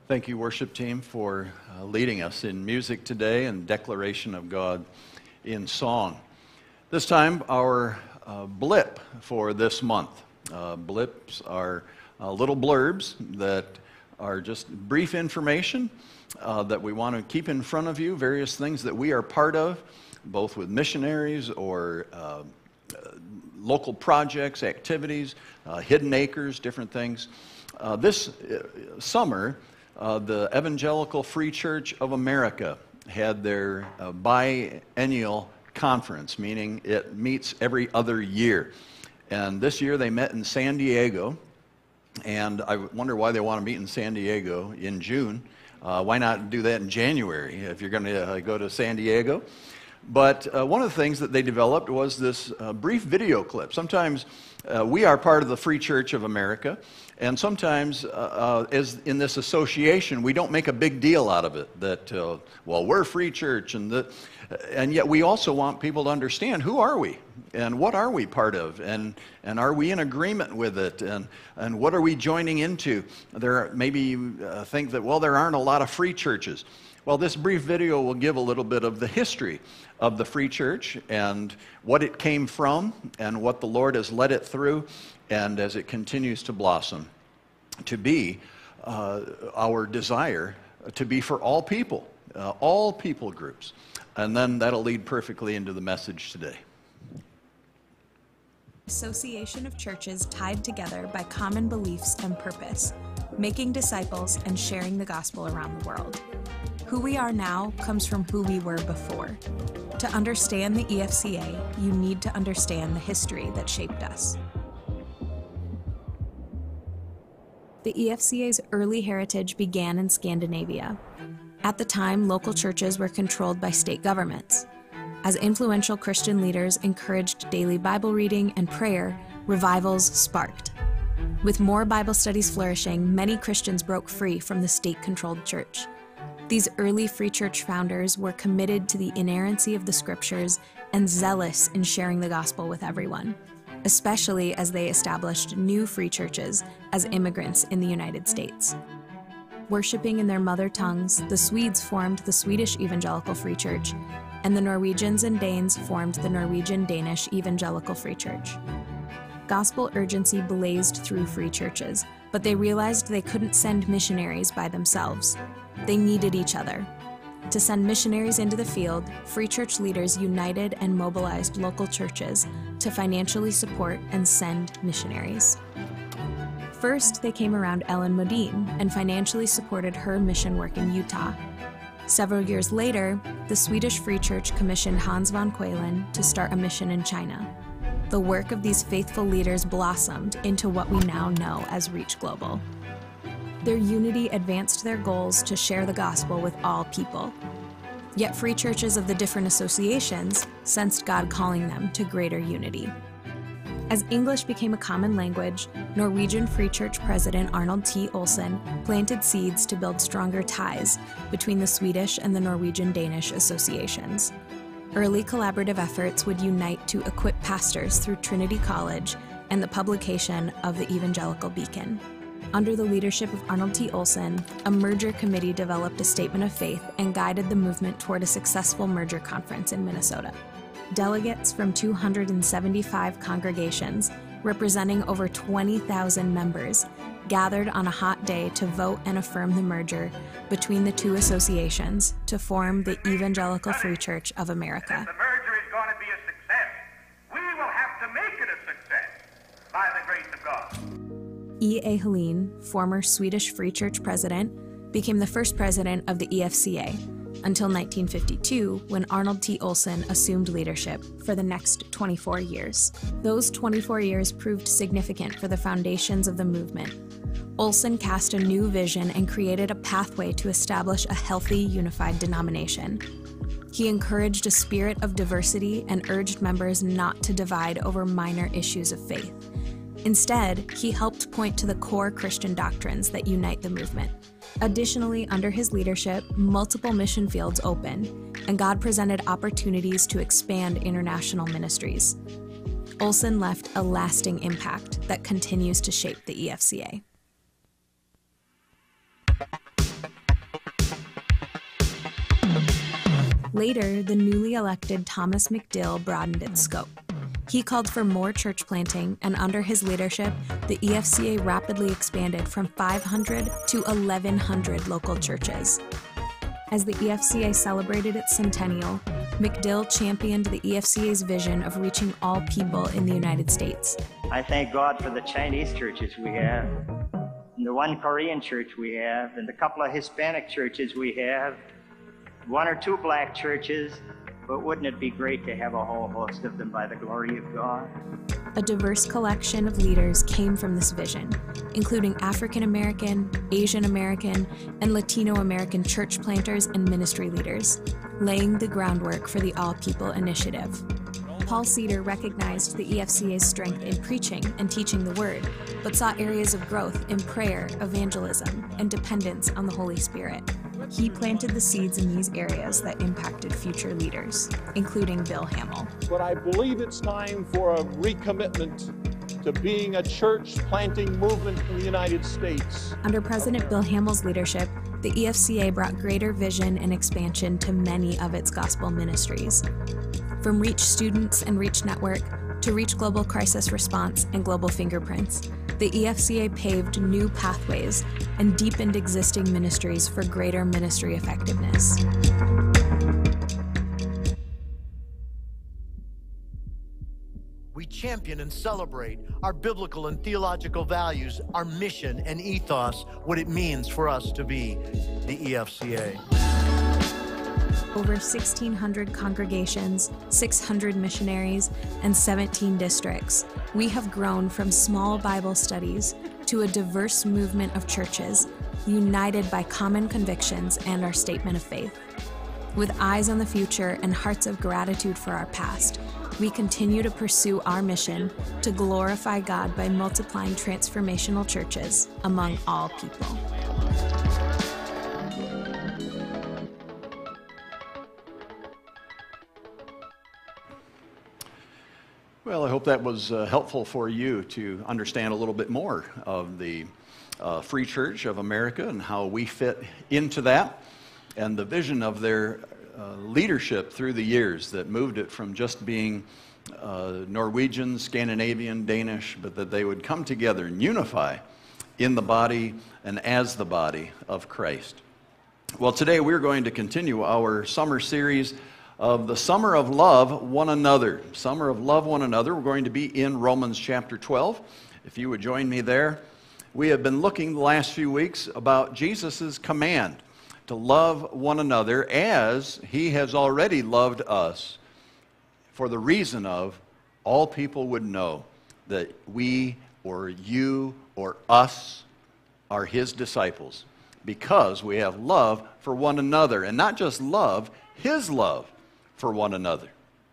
Thank you, worship team, for leading us in music today and declaration of God in song. This time, our blip for this month. Blips are little blurbs that are just brief information that we want to keep in front of you, various things that we are part of, both with missionaries or local projects, activities, hidden acres, different things. This summer, the Evangelical Free Church of America had their biennial conference, meaning it meets every other year. And this year they met in San Diego, and I wonder why they want to meet in San Diego in June. Why not do that in January if you're going to go to San Diego? But one of the things that they developed was this brief video clip. Sometimes we are part of the Free Church of America, and sometimes, as in this association, we don't make a big deal out of it, that, well, we're Free Church, and yet we also want people to understand, who are we, and what are we part of, and are we in agreement with it, and what are we joining into? There maybe you think that, well, there aren't a lot of free churches. Well, this brief video will give a little bit of the history of the Free Church and what it came from and what the Lord has led it through, and as it continues to blossom, to be our desire to be for all people groups. And then that'll lead perfectly into the message today. Association of churches tied together by common beliefs and purpose, making disciples and sharing the gospel around the world. Who we are now comes from who we were before. To understand the EFCA, you need to understand the history that shaped us. The EFCA's early heritage began in Scandinavia. At the time, local churches were controlled by state governments. As influential Christian leaders encouraged daily Bible reading and prayer, revivals sparked. With more Bible studies flourishing, many Christians broke free from the state-controlled church. These early Free Church founders were committed to the inerrancy of the Scriptures and zealous in sharing the gospel with everyone, especially as they established new free churches as immigrants in the United States. Worshipping in their mother tongues, the Swedes formed the Swedish Evangelical Free Church, and the Norwegians and Danes formed the Norwegian-Danish Evangelical Free Church. Gospel urgency blazed through free churches, but they realized they couldn't send missionaries by themselves. They needed each other. To send missionaries into the field, Free Church leaders united and mobilized local churches to financially support and send missionaries. First, they came around Ellen Modine and financially supported her mission work in Utah. Several years later, the Swedish Free Church commissioned Hans von Qualen to start a mission in China. The work of these faithful leaders blossomed into what we now know as Reach Global. Their unity advanced their goals to share the gospel with all people. Yet free churches of the different associations sensed God calling them to greater unity. As English became a common language, Norwegian Free Church President Arnold T. Olsen planted seeds to build stronger ties between the Swedish and the Norwegian-Danish associations. Early collaborative efforts would unite to equip pastors through Trinity College and the publication of the Evangelical Beacon. Under the leadership of Arnold T. Olsen, a merger committee developed a statement of faith and guided the movement toward a successful merger conference in Minnesota. Delegates from 275 congregations, representing over 20,000 members, gathered on a hot day to vote and affirm the merger between the two associations to form the Evangelical Free Church of America. If the merger is going to be a success, we will have to make it a success by the grace of God. E.A. Helin, former Swedish Free Church president, became the first president of the EFCA until 1952, when Arnold T. Olsen assumed leadership for the next 24 years. Those 24 years proved significant for the foundations of the movement. Olsen cast a new vision and created a pathway to establish a healthy, unified denomination. He encouraged a spirit of diversity and urged members not to divide over minor issues of faith. Instead, he helped point to the core Christian doctrines that unite the movement. Additionally, under his leadership, multiple mission fields opened, and God presented opportunities to expand international ministries. Olsen left a lasting impact that continues to shape the EFCA. Later, the newly elected Thomas McDill broadened its scope. He called for more church planting, and under his leadership, the EFCA rapidly expanded from 500 to 1,100 local churches. As the EFCA celebrated its centennial, McDill championed the EFCA's vision of reaching all people in the United States. I thank God for the Chinese churches we have, and the one Korean church we have, and the couple of Hispanic churches we have, one or two black churches, but wouldn't it be great to have a whole host of them by the glory of God? A diverse collection of leaders came from this vision, including African American, Asian American, and Latino American church planters and ministry leaders, laying the groundwork for the All People Initiative. Paul Cedar recognized the EFCA's strength in preaching and teaching the Word, but saw areas of growth in prayer, evangelism, and dependence on the Holy Spirit. He planted the seeds in these areas that impacted future leaders, including Bill Hamill. But I believe it's time for a recommitment to being a church planting movement in the United States. Under President Bill Hamill's leadership, the EFCA brought greater vision and expansion to many of its gospel ministries. From Reach Students and Reach Network to Reach Global Crisis Response and Global Fingerprints, the EFCA paved new pathways and deepened existing ministries for greater ministry effectiveness. We champion and celebrate our biblical and theological values, our mission and ethos, what it means for us to be the EFCA. Over 1,600 congregations, 600 missionaries, and 17 districts, we have grown from small Bible studies to a diverse movement of churches, united by common convictions and our statement of faith. With eyes on the future and hearts of gratitude for our past, we continue to pursue our mission to glorify God by multiplying transformational churches among all people. Well, I hope that was helpful for you to understand a little bit more of the Free Church of America and how we fit into that, and the vision of their leadership through the years that moved it from just being Norwegian, Scandinavian, Danish, but that they would come together and unify in the body and as the body of Christ. Well, today we're going to continue our summer series of the Summer of Love One Another. Summer of Love One Another. We're going to be in Romans chapter 12. If you would join me there. We have been looking the last few weeks about Jesus' command to love one another as he has already loved us, for the reason of all people would know that we or you or us are his disciples, because we have love for one another, and not just love, his love for one another.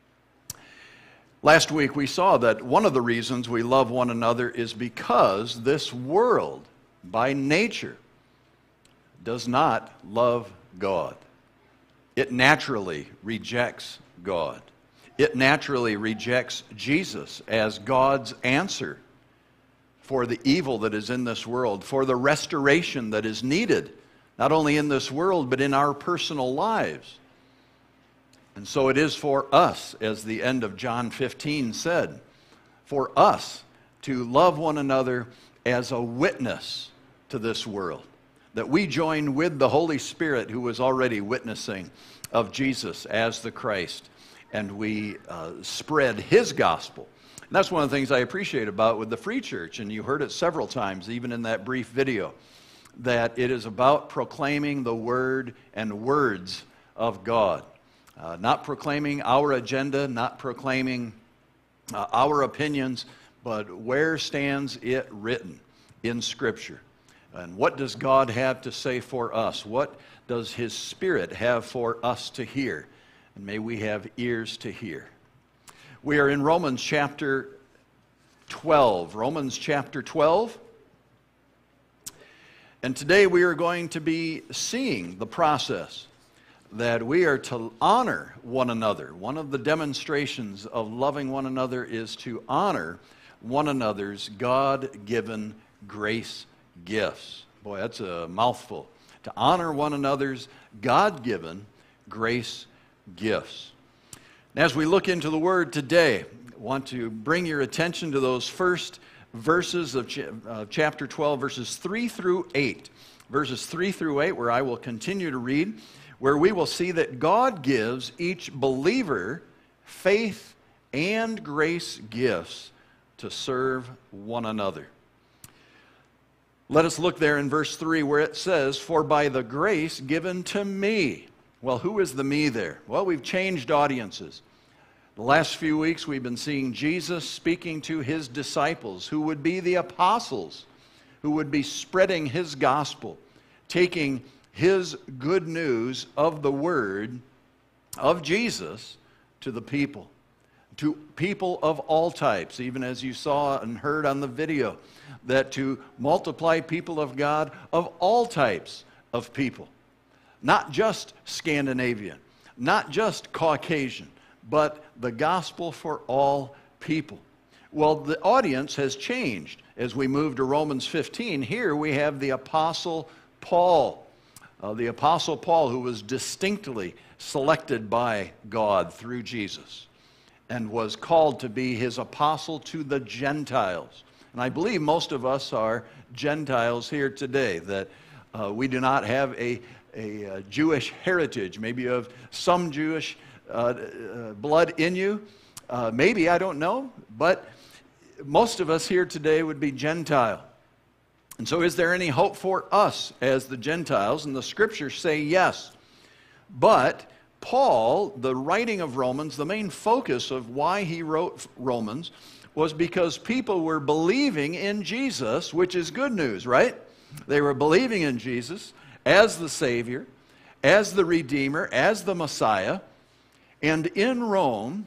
Last week we saw that one of the reasons we love one another is because this world, by nature, does not love God. It naturally rejects God. It naturally rejects Jesus as God's answer for the evil that is in this world, for the restoration that is needed, not only in this world, but in our personal lives. And so it is for us, as the end of John 15 said, for us to love one another as a witness to this world, that we join with the Holy Spirit who was already witnessing of Jesus as the Christ, and we spread his gospel. And that's one of the things I appreciate about with the Free Church, and you heard it several times, even in that brief video, that it is about proclaiming the word and words of God. Not proclaiming our agenda, not proclaiming our opinions, but where stands it written in Scripture? And what does God have to say for us? What does his Spirit have for us to hear? And may we have ears to hear. We are in Romans chapter 12. Romans chapter 12. And today we are going to be seeing the process that we are to honor one another. One of the demonstrations of loving one another is to honor one another's God-given grace gifts. Boy, that's a mouthful. To honor one another's God-given grace gifts. And as we look into the Word today, I want to bring your attention to those first verses of chapter 12, verses 3 through 8. Verses 3 through 8, where I will continue to read, where we will see that God gives each believer faith and grace gifts to serve one another. Let us look there in verse 3 where it says, "For by the grace given to me." Well, who is the me there? Well, we've changed audiences. The last few weeks we've been seeing Jesus speaking to his disciples, who would be the apostles, who would be spreading his gospel, taking his good news of the word of Jesus to the people. To people of all types, even as you saw and heard on the video, that to multiply people of God of all types of people. Not just Scandinavian, not just Caucasian, but the gospel for all people. Well, the audience has changed. As we move to Romans 15, here we have the Apostle Paul. The Apostle Paul, who was distinctly selected by God through Jesus and was called to be his apostle to the Gentiles. And I believe most of us are Gentiles here today, that we do not have a Jewish heritage. Maybe you have some Jewish blood in you. Maybe, I don't know. But most of us here today would be Gentile. And so is there any hope for us as the Gentiles? And the scriptures say yes. But Paul, the writing of Romans, the main focus of why he wrote Romans was because people were believing in Jesus, which is good news, right? They were believing in Jesus as the Savior, as the Redeemer, as the Messiah. And in Rome,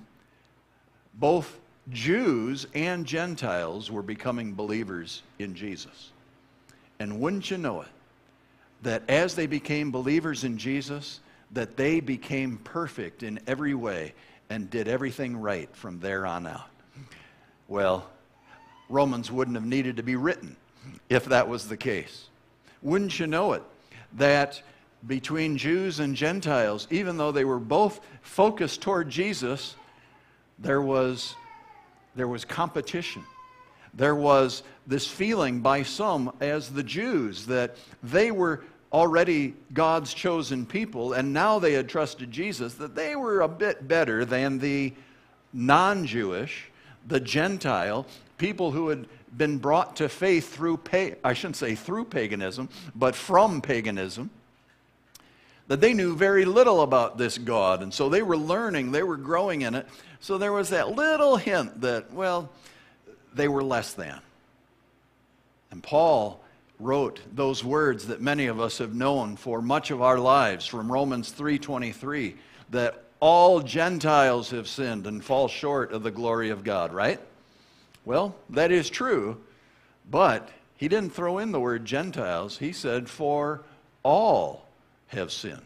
both Jews and Gentiles were becoming believers in Jesus. And wouldn't you know it, that as they became believers in Jesus, that they became perfect in every way and did everything right from there on out. Well, Romans wouldn't have needed to be written if that was the case. Wouldn't you know it, that between Jews and Gentiles, even though they were both focused toward Jesus, there was competition. There was this feeling by some as the Jews that they were already God's chosen people, and now they had trusted Jesus, that they were a bit better than the non-Jewish, the Gentile, people who had been brought to faith through, I shouldn't say through paganism, but from paganism, that they knew very little about this God, and so they were learning, they were growing in it, so there was that little hint that, well, they were less than. And Paul wrote those words that many of us have known for much of our lives from Romans 3:23, that all Gentiles have sinned and fall short of the glory of God, right? Well, that is true, but he didn't throw in the word Gentiles. He said, for all have sinned.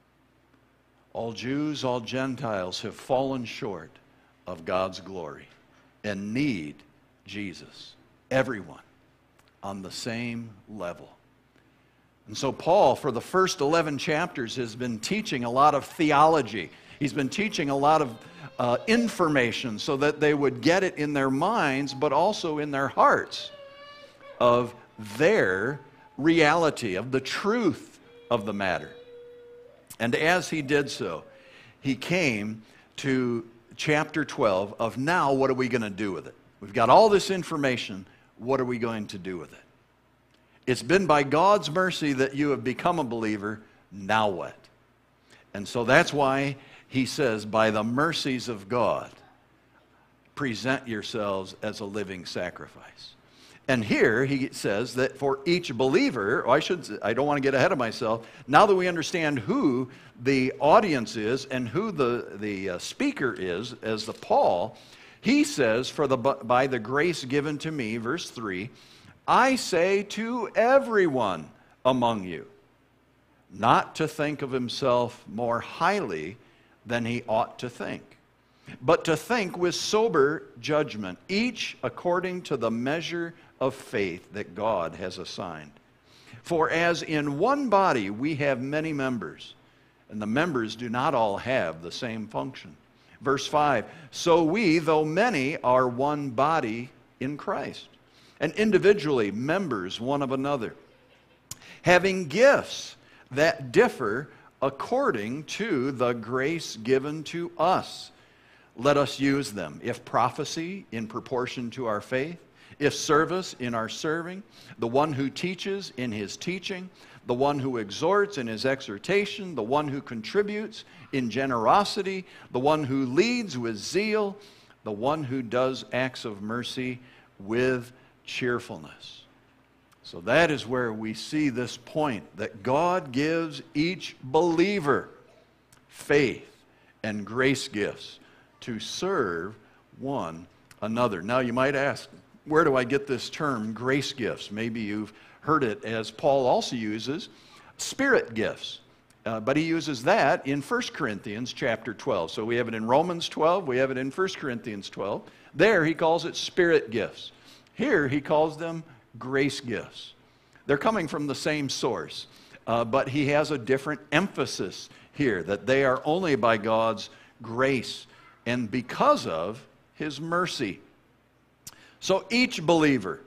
All Jews, all Gentiles have fallen short of God's glory and need Jesus. Everyone on the same level. And so Paul, for the first 11 chapters, has been teaching a lot of theology. He's been teaching a lot of information so that they would get it in their minds, but also in their hearts, of their reality, of the truth of the matter. And as he did so, he came to chapter 12 of now, what are we going to do with it? We've got all this information. What are we going to do with it? It's been by God's mercy that you have become a believer. Now what? And so that's why he says, by the mercies of God, present yourselves as a living sacrifice. And here he says that for each believer, I don't want to get ahead of myself, now that we understand who the audience is and who the speaker is, as the Paul, he says, by the grace given to me, verse 3, I say to everyone among you, not to think of himself more highly than he ought to think, but to think with sober judgment, each according to the measure of faith that God has assigned. For as in one body we have many members, and the members do not all have the same function. Verse 5, so we, though many, are one body in Christ, and individually members one of another, having gifts that differ according to the grace given to us. Let us use them. If prophecy, in proportion to our faith; if service, in our serving; the one who teaches, in his teaching; the one who exhorts, in his exhortation; the one who contributes, in generosity; the one who leads, with zeal; the one who does acts of mercy, with cheerfulness. So that is where we see this point, that God gives each believer faith and grace gifts to serve one another. Now you might ask, where do I get this term, grace gifts? Maybe you've heard it as Paul also uses spirit gifts. But he uses that in 1 Corinthians chapter 12. So we have it in Romans 12, we have it in 1 Corinthians 12. There he calls it spirit gifts. Here he calls them grace gifts. They're coming from the same source, but he has a different emphasis here, that they are only by God's grace and because of his mercy. So each believer.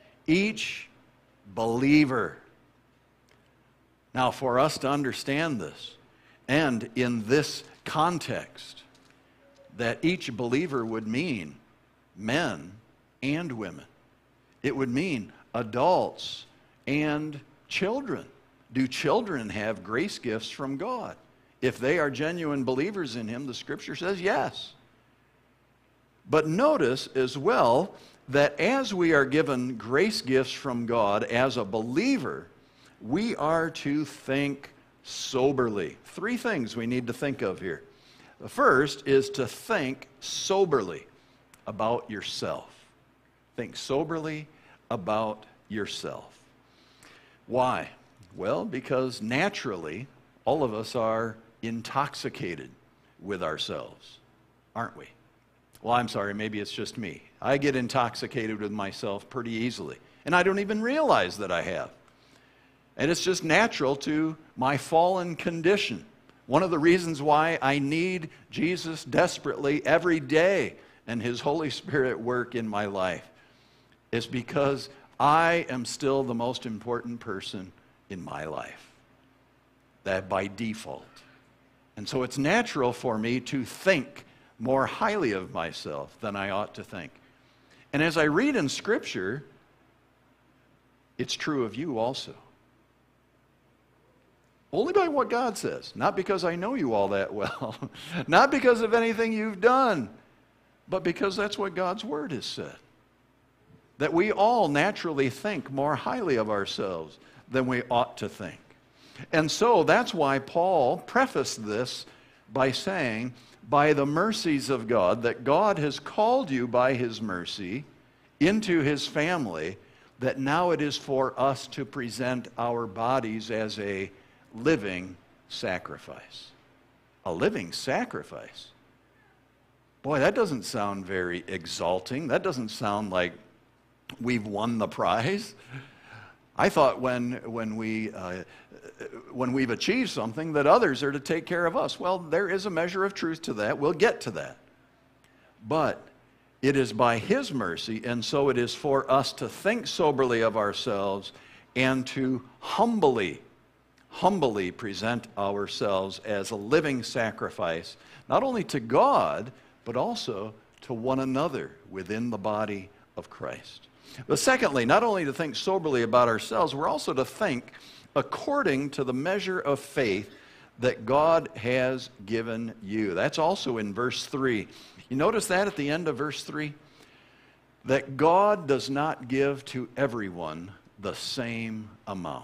Now, for us to understand this, and in this context, that each believer would mean men and women. It would mean adults and children. Do children have grace gifts from God? If they are genuine believers in him, the scripture says yes. But notice as well that as we are given grace gifts from God as a believer, we are to think soberly. Three things we need to think of here. The first is to think soberly about yourself. Think soberly about yourself. Why? Well, because naturally, all of us are intoxicated with ourselves, aren't we? Well, I'm sorry, maybe it's just me. I get intoxicated with myself pretty easily, and I don't even realize that I have. And it's just natural to my fallen condition. One of the reasons why I need Jesus desperately every day and his Holy Spirit work in my life is because I am still the most important person in my life. That by default. And so it's natural for me to think more highly of myself than I ought to think. And as I read in Scripture, it's true of you also. Only by what God says. Not because I know you all that well. Not because of anything you've done. But because that's what God's Word has said. That we all naturally think more highly of ourselves than we ought to think. And so that's why Paul prefaced this by saying, by the mercies of God, that God has called you by his mercy into his family, that now it is for us to present our bodies as a living sacrifice. A living sacrifice. Boy, that doesn't sound very exalting. That doesn't sound like we've won the prize. I thought when we've achieved something that others are to take care of us. Well, there is a measure of truth to that. We'll get to that. But it is by his mercy, and so it is for us to think soberly of ourselves and to humbly present ourselves as a living sacrifice, not only to God, but also to one another within the body of Christ. But secondly, not only to think soberly about ourselves, we're also to think according to the measure of faith that God has given you. That's also in verse 3. You notice that at the end of verse 3? That God does not give to everyone the same amount.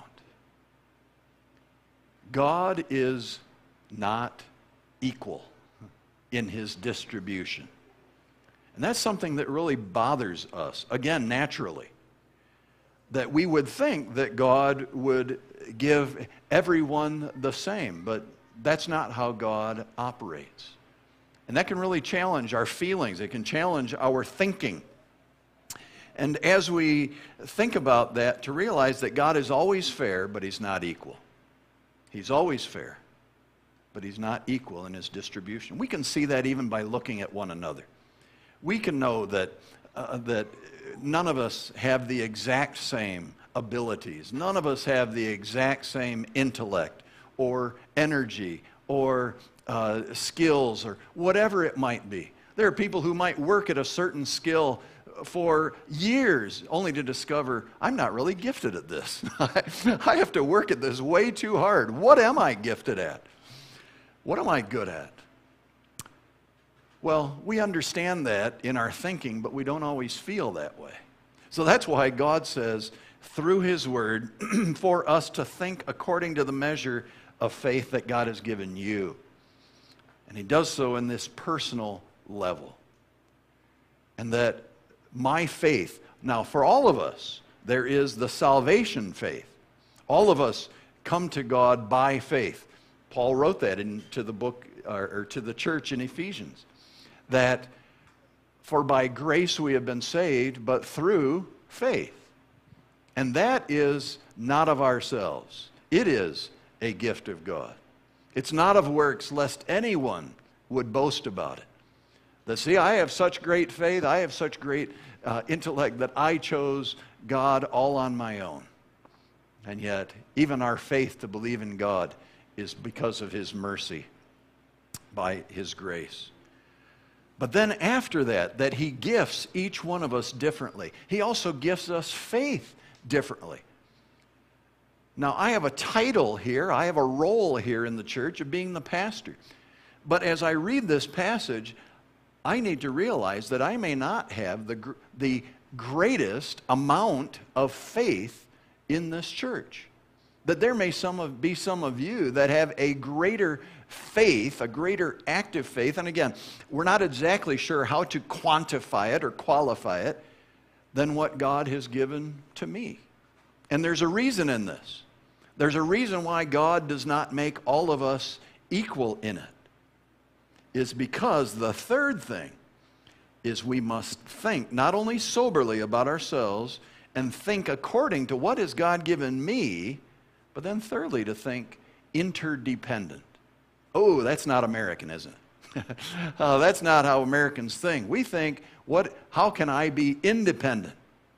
God is not equal in his distribution. And that's something that really bothers us, again, naturally. That we would think that God would give everyone the same, but that's not how God operates. And that can really challenge our feelings. It can challenge our thinking. And as we think about that, to realize that God is always fair, but he's not equal. He's always fair, but he's not equal in his distribution. We can see that even by looking at one another. We can know that none of us have the exact same abilities. None of us have the exact same intellect or energy or skills or whatever it might be. There are people who might work at a certain skill for years only to discover, I'm not really gifted at this. I have to work at this way too hard. What am I gifted at? What am I good at? Well, we understand that in our thinking, but we don't always feel that way. So that's why God says, through His Word, for us to think according to the measure of faith that God has given you. And He does so in this personal level. And that my faith, now for all of us, there is the salvation faith. All of us come to God by faith. Paul wrote that into the book, or to the church in Ephesians, that for by grace we have been saved, but through faith. And that is not of ourselves. It is a gift of God. It's not of works, lest anyone would boast about it. That, see, I have such great faith, I have such great intellect that I chose God all on my own. And yet, even our faith to believe in God is because of His mercy, by His grace. But then after that He gifts each one of us differently. He also gifts us faith differently. Now, I have a title here, I have a role here in the church of being the pastor. But as I read this passage, I need to realize that I may not have the greatest amount of faith in this church. That there may be some of you that have a greater faith, a greater active faith, and again, we're not exactly sure how to quantify it or qualify it, than what God has given to me. And there's a reason in this. There's a reason why God does not make all of us equal in it. Is because the third thing is we must think not only soberly about ourselves and think according to what has God given me, but then thirdly to think interdependent. Oh, that's not American, is it? That's not how Americans think. We think, how can I be independent?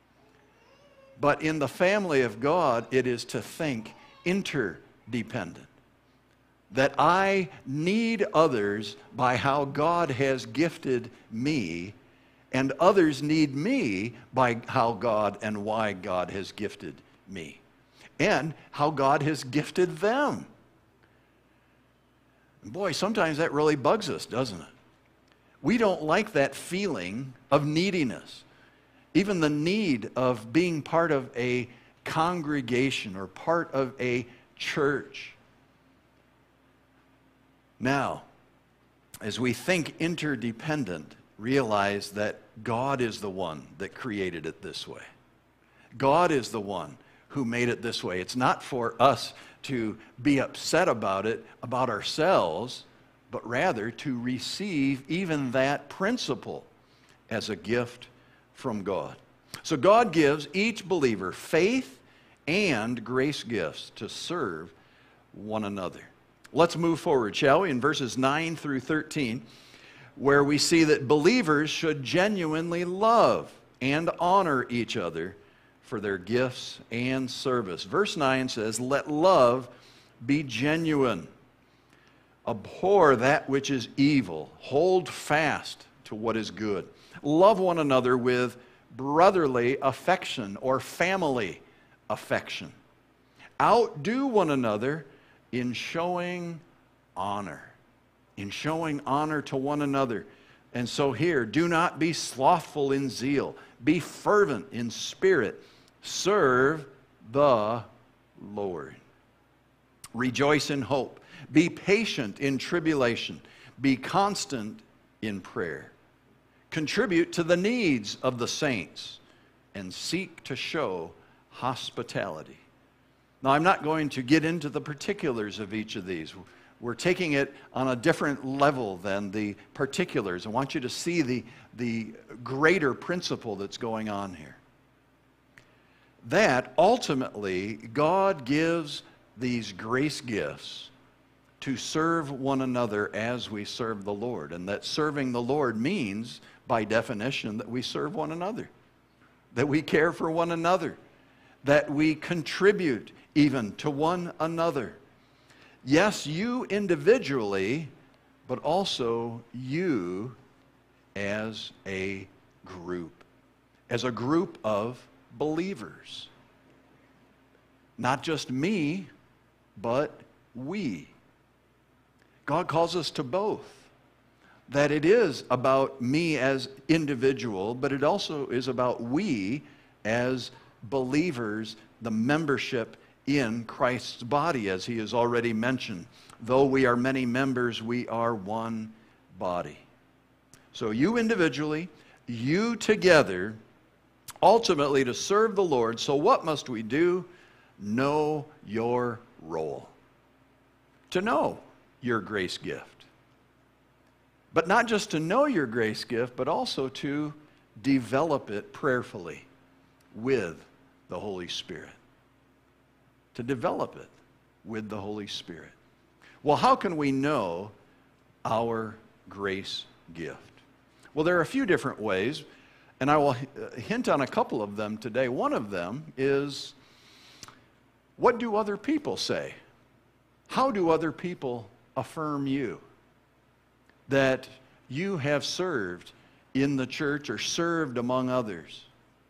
But in the family of God, it is to think interdependent. That I need others by how God has gifted me, and others need me by how God and why God has gifted me, and how God has gifted them. And boy, sometimes that really bugs us, doesn't it? We don't like that feeling of neediness, even the need of being part of a congregation or part of a church. Now, as we think interdependent, realize that God is the one that created it this way. God is the one who made it this way. It's not for us to be upset about it, about ourselves, but rather to receive even that principle as a gift from God. So God gives each believer faith and grace gifts to serve one another. Let's move forward, shall we, in verses 9 through 13, where we see that believers should genuinely love and honor each other for their gifts and service. Verse 9 says, "Let love be genuine. Abhor that which is evil. Hold fast to what is good. Love one another with brotherly affection," or family affection. "Outdo one another in showing honor." In showing honor to one another. And so here, do not be slothful in zeal. Be fervent in spirit. Serve the Lord. Rejoice in hope. Be patient in tribulation. Be constant in prayer. Contribute to the needs of the saints and seek to show hospitality. Now, I'm not going to get into the particulars of each of these. We're taking it on a different level than the particulars. I want you to see the greater principle that's going on here. That ultimately, God gives these grace gifts to serve one another as we serve the Lord. And that serving the Lord means, by definition, that we serve one another, that we care for one another, that we contribute even to one another. Yes, you individually, but also you as a group of believers. Not just me, but we. God calls us to both. That it is about me as individual, but it also is about we as believers, the membership in Christ's body, as he has already mentioned. Though we are many members, we are one body. So you individually, you together, ultimately to serve the Lord. So what must we do? Know your role. To know your grace gift. But not just to know your grace gift, but also to develop it prayerfully with the Holy Spirit. To develop it with the Holy Spirit. Well, how can we know our grace gift? Well, there are a few different ways, and I will hint on a couple of them today. One of them is, what do other people say? How do other people affirm you that you have served in the church or served among others?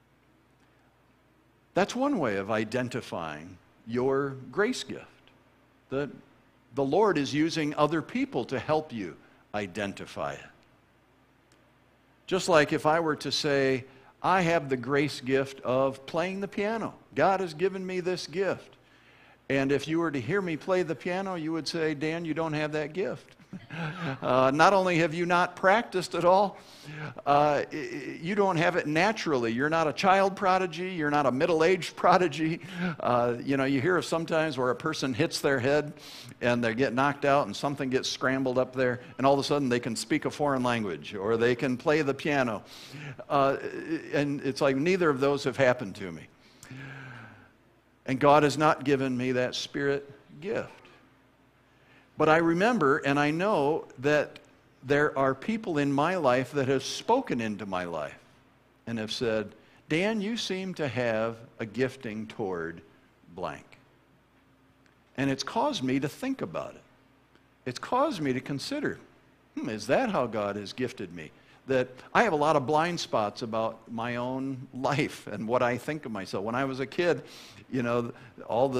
That's one way of identifying your grace gift. The Lord is using other people to help you identify it. Just like if I were to say, I have the grace gift of playing the piano. God has given me this gift. And if you were to hear me play the piano, you would say, Dan, you don't have that gift. Not only have you not practiced at all, you don't have it naturally. You're not a child prodigy. You're not a middle-aged prodigy. You hear of sometimes where a person hits their head and they get knocked out and something gets scrambled up there, and all of a sudden they can speak a foreign language or they can play the piano. And it's like neither of those have happened to me. And God has not given me that spirit gift. But I remember and I know that there are people in my life that have spoken into my life and have said, Dan, you seem to have a gifting toward blank. And it's caused me to think about it. It's caused me to consider, is that how God has gifted me? That I have a lot of blind spots about my own life and what I think of myself. When I was a kid, all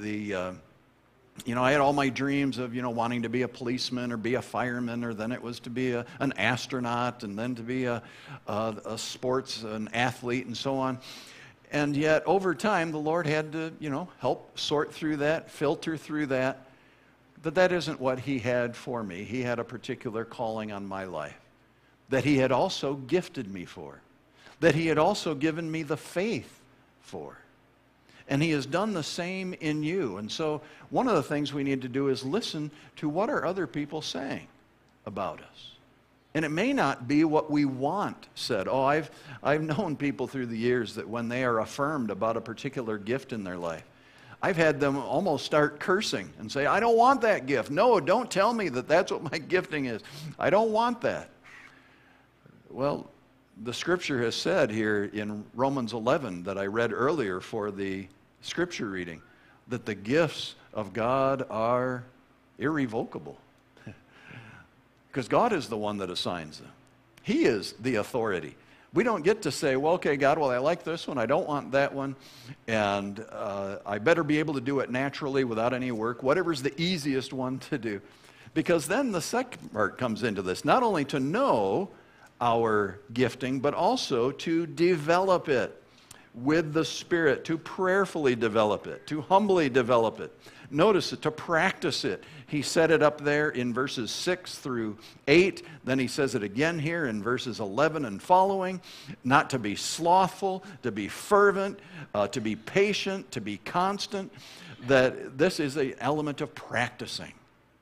I had all my dreams of, wanting to be a policeman or be a fireman, or then it was to be an astronaut, and then to be an athlete, and so on. And yet, over time, the Lord had to, help sort through that, filter through that isn't what He had for me. He had a particular calling on my life that He had also gifted me for, that He had also given me the faith for. And He has done the same in you. And so one of the things we need to do is listen to what are other people saying about us. And it may not be what we want said. I've known people through the years that when they are affirmed about a particular gift in their life, I've had them almost start cursing and say, I don't want that gift. No, don't tell me that that's what my gifting is. I don't want that. Well, the scripture has said here in Romans 11 that I read earlier for the scripture reading, that the gifts of God are irrevocable. Because God is the one that assigns them. He is the authority. We don't get to say, well, okay, God, I like this one, I don't want that one, and I better be able to do it naturally without any work, whatever's the easiest one to do. Because then the second part comes into this, not only to know our gifting, but also to develop it with the Spirit, to prayerfully develop it, to humbly develop it. Notice it, to practice it. He set it up there in verses 6 through 8. Then he says it again here in verses 11 and following. Not to be slothful, to be fervent, to be patient, to be constant. That this is an element of practicing.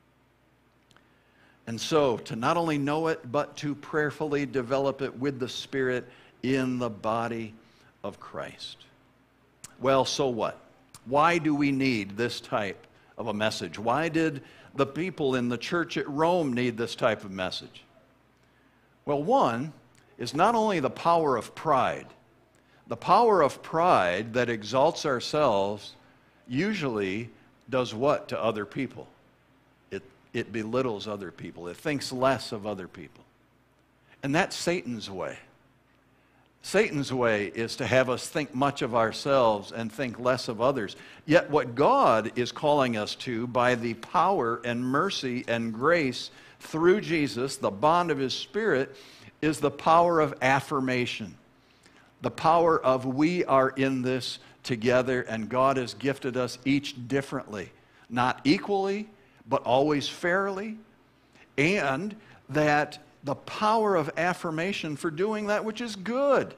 And so, to not only know it, but to prayerfully develop it with the Spirit in the body of Christ. Well, so what? Why do we need this type of a message? Why did the people in the church at Rome need this type of message? Well, one is not only the power of pride. The power of pride that exalts ourselves usually does what to other people? It belittles other people. It thinks less of other people. And that's Satan's way. Satan's way is to have us think much of ourselves and think less of others. Yet what God is calling us to by the power and mercy and grace through Jesus, the bond of His Spirit, is the power of affirmation. The power of we are in this together, and God has gifted us each differently. Not equally, but always fairly. And that the power of affirmation for doing that which is good.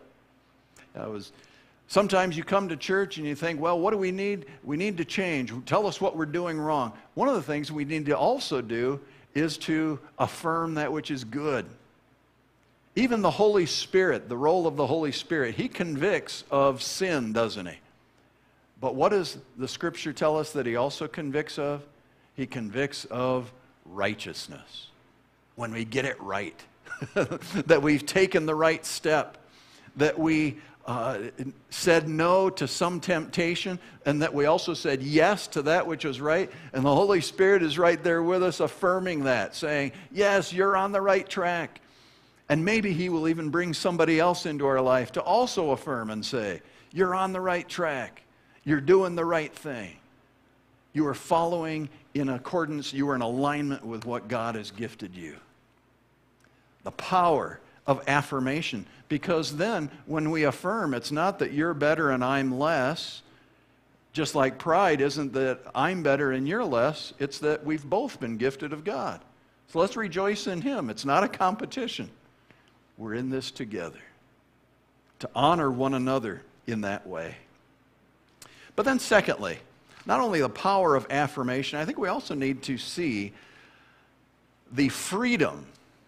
Sometimes you come to church and you think, well, what do we need? We need to change. Tell us what we're doing wrong. One of the things we need to also do is to affirm that which is good. Even the Holy Spirit, the role of the Holy Spirit, He convicts of sin, doesn't He? But what does the Scripture tell us that He also convicts of? He convicts of righteousness. When we get it right, that we've taken the right step, that we said no to some temptation, and that we also said yes to that which was right, and the Holy Spirit is right there with us affirming that, saying, yes, you're on the right track. And maybe He will even bring somebody else into our life to also affirm and say, you're on the right track. You're doing the right thing. You are following in accordance, you are in alignment with what God has gifted you. The power of affirmation. Because then, when we affirm, it's not that you're better and I'm less. Just like pride isn't that I'm better and you're less. It's that we've both been gifted of God. So let's rejoice in Him. It's not a competition. We're in this together. To honor one another in that way. But then secondly, not only the power of affirmation, I think we also need to see the freedom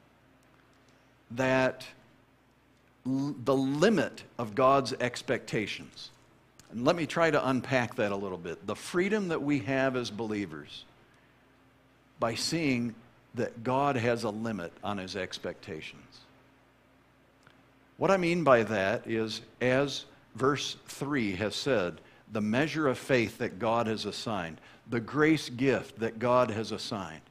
that the limit of God's expectations. And let me try to unpack that a little bit. The freedom that we have as believers by seeing that God has a limit on His expectations. What I mean by that is, as verse 3 has said, the measure of faith that God has assigned, the grace gift that God has assigned.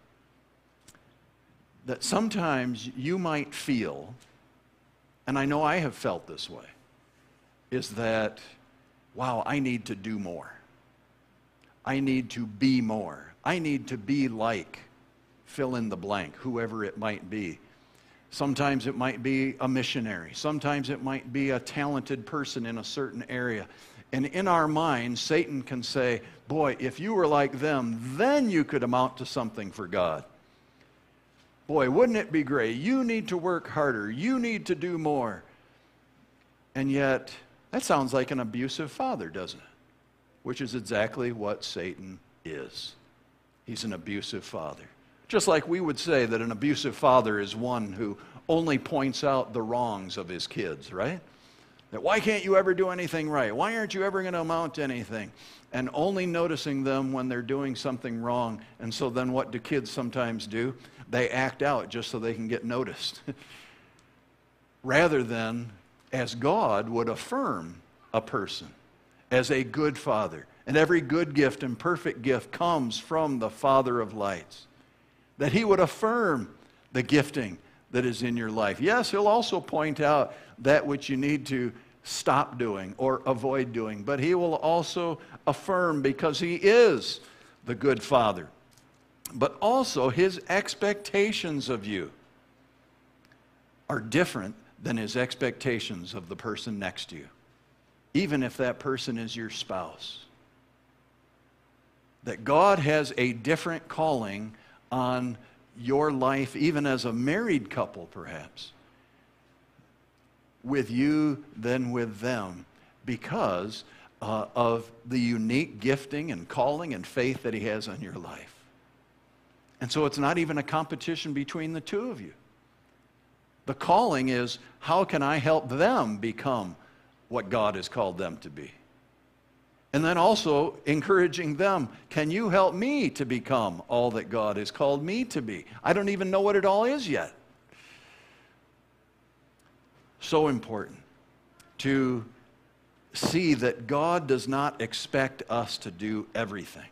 That sometimes you might feel, and I know I have felt this way, is that, wow, I need to do more. I need to be more. I need to be like, fill in the blank, whoever it might be. Sometimes it might be a missionary. Sometimes it might be a talented person in a certain area. And in our minds, Satan can say, boy, if you were like them, then you could amount to something for God. Boy, wouldn't it be great? You need to work harder. You need to do more. And yet, that sounds like an abusive father, doesn't it? Which is exactly what Satan is. He's an abusive father. Just like we would say that an abusive father is one who only points out the wrongs of his kids, right? That why can't you ever do anything right? Why aren't you ever going to amount to anything? And only noticing them when they're doing something wrong. And so then what do kids sometimes do? They act out just so they can get noticed. Rather than as God would affirm a person as a good father. And every good gift and perfect gift comes from the Father of lights. That He would affirm the gifting that is in your life. Yes, He'll also point out that which you need to stop doing or avoid doing, but He will also affirm because He is the good Father. But also His expectations of you are different than His expectations of the person next to you, even if that person is your spouse. That God has a different calling on your life, even as a married couple perhaps, with you than with them, because of the unique gifting and calling and faith that He has on your life. And so it's not even a competition between the two of you. The calling is, how can I help them become what God has called them to be? And then also encouraging them, can you help me to become all that God has called me to be? I don't even know what it all is yet. So important to see that God does not expect us to do everything.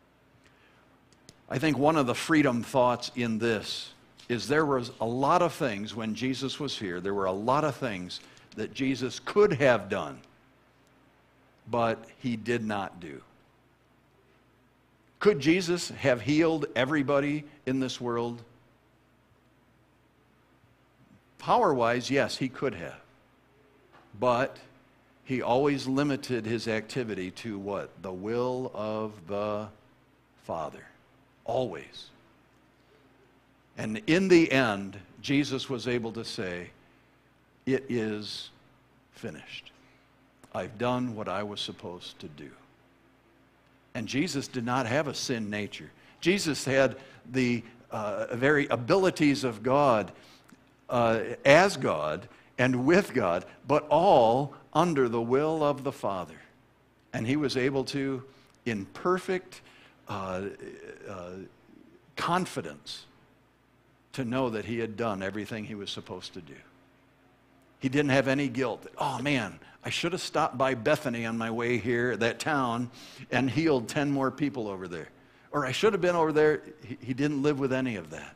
I think one of the freedom thoughts in this is there was a lot of things when Jesus was here, there were a lot of things that Jesus could have done, but he did not do. Could Jesus have healed everybody in this world? Power-wise, yes, he could have. But he always limited his activity to what? The will of the Father. Always. And in the end, Jesus was able to say, it is finished. I've done what I was supposed to do. And Jesus did not have a sin nature. Jesus had the very abilities of God as God and with God, but all under the will of the Father. And he was able to, in perfect confidence, to know that he had done everything he was supposed to do. He didn't have any guilt. Oh man, I should have stopped by Bethany on my way here, that town, and healed 10 more people over there. Or I should have been over there. He didn't live with any of that.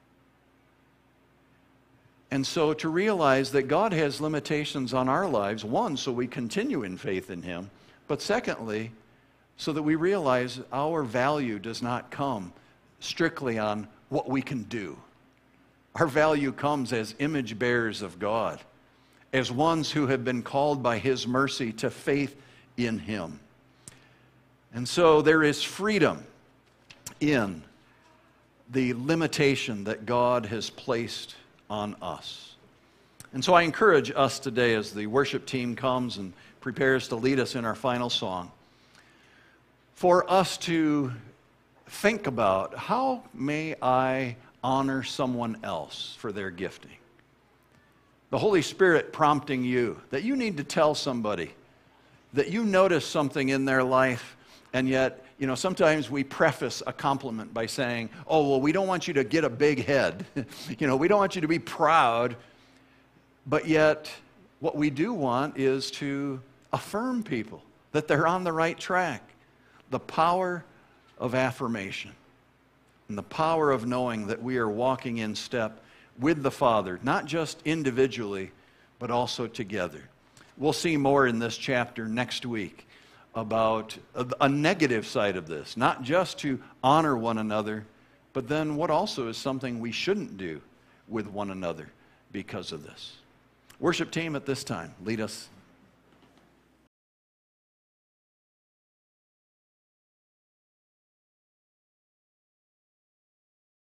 And so to realize that God has limitations on our lives, one, so we continue in faith in him, but secondly, so that we realize our value does not come strictly on what we can do. Our value comes as image bearers of God, as ones who have been called by his mercy to faith in him. And so there is freedom in the limitation that God has placed on us. And so I encourage us today, as the worship team comes and prepares to lead us in our final song, for us to think about, how may I honor someone else for their gifting? The Holy Spirit prompting you that you need to tell somebody that you notice something in their life, and yet, sometimes we preface a compliment by saying, oh, well, we don't want you to get a big head. We don't want you to be proud. But yet, what we do want is to affirm people that they're on the right track. The power of affirmation and the power of knowing that we are walking in step with the Father, not just individually, but also together. We'll see more in this chapter next week about a negative side of this, not just to honor one another, but then what also is something we shouldn't do with one another because of this. Worship team, at this time, lead us